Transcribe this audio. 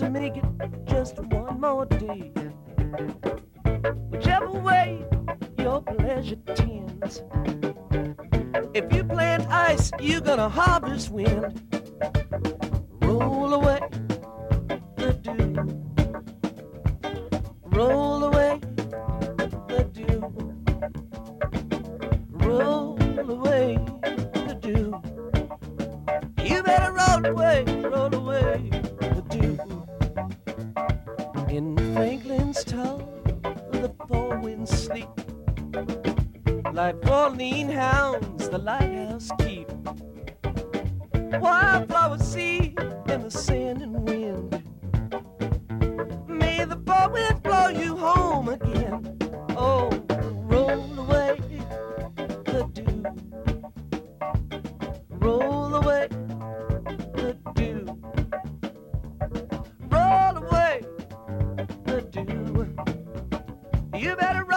make it just one more day. Whichever way your pleasure tends. If you plant ice, you're gonna harvest wind. Roll away the dew. Roll away the dew. Roll away the dew. You better roll away the dew. In Franklin's town, the four winds sleep. Like four lean hounds, the lighthouse keep. Wildflowers see in the sand and wind. May the four winds blow you home again. Oh, roll away the dew. Roll away the dew. Roll away the dew. You better